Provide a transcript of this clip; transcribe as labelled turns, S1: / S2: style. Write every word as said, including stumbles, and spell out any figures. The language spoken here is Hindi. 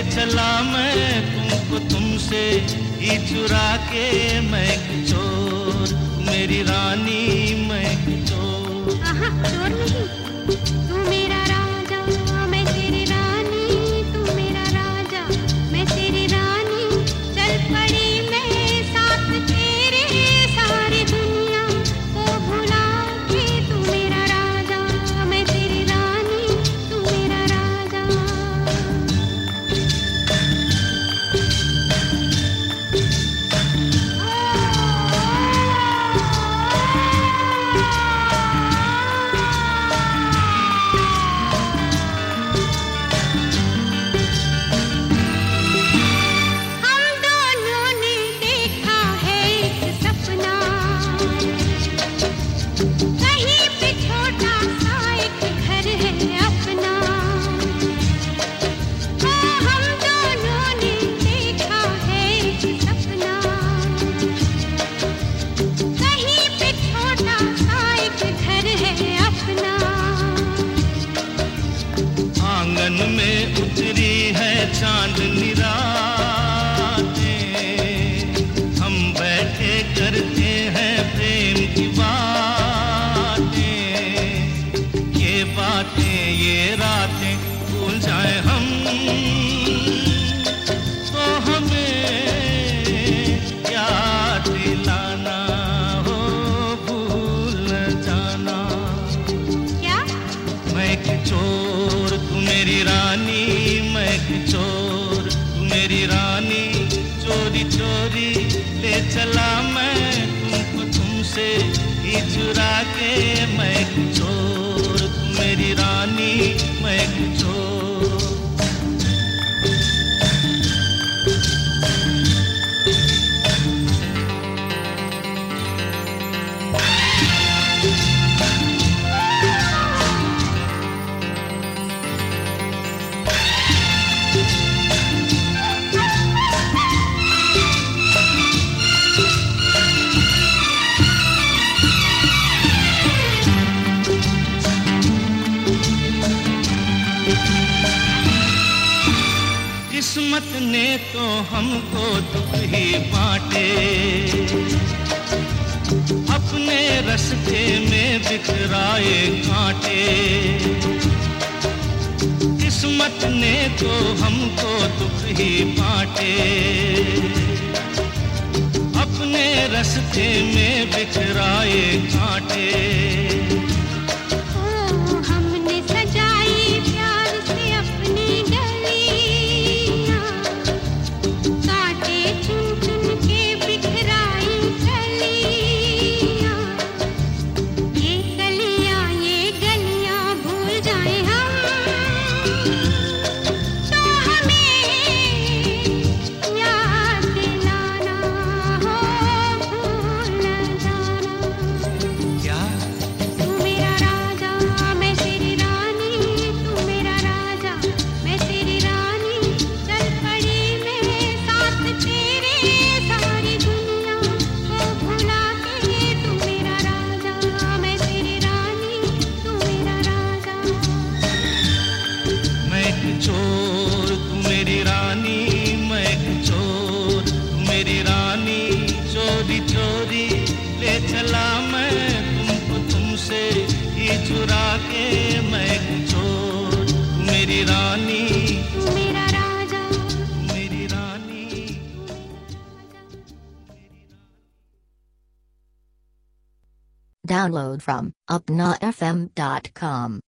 S1: चला मैं तुमको तुमसे ही चुरा के, मैं एक चोर मेरी रानी, मैं एक चोर।
S2: आहा, चोर नहीं, तू मेरा राजा मैं तेरी रानी, तू मेरा राजा मैं तेरी रानी। चल पड़ी मैं साथ तेरे, सारी दुनिया को भुला के, तू मेरा राजा मैं तेरी रानी, तू मेरा राजा।
S1: आंगन में उतरी है चांदनी रातें, हम बैठे करते हैं प्रेम की बातें। ये बातें ये रातें भूल जाए हम, तो हमें याद दिलाना हो, भूल न जाना।
S2: क्या?
S1: मैं एक चोर तू मेरी रानी, मैं एक चोर तू मेरी रानी। चोरी चोरी ले चला मैं तुमको तुमसे ही चुरा के, मैं एक चोर तू मेरी रानी, मैं एक चोर। किस्मत ने तो हमको दुख ही बांटे, अपने रास्ते में बिखराए कांटे। किस्मत ने तो हमको दुख ही बांटे, अपने रास्ते में बिखराए कांटे। चोर तू मेरी रानी, मैं एक चोर तू मेरी रानी। चोरी चोरी ले चला मैं तुमको तुमसे ही चुरा के, मैं एक चोर तू मेरी रानी,
S2: तू मेरा राजा,
S1: तू मेरी रानी।
S3: Download from upna f m dot com.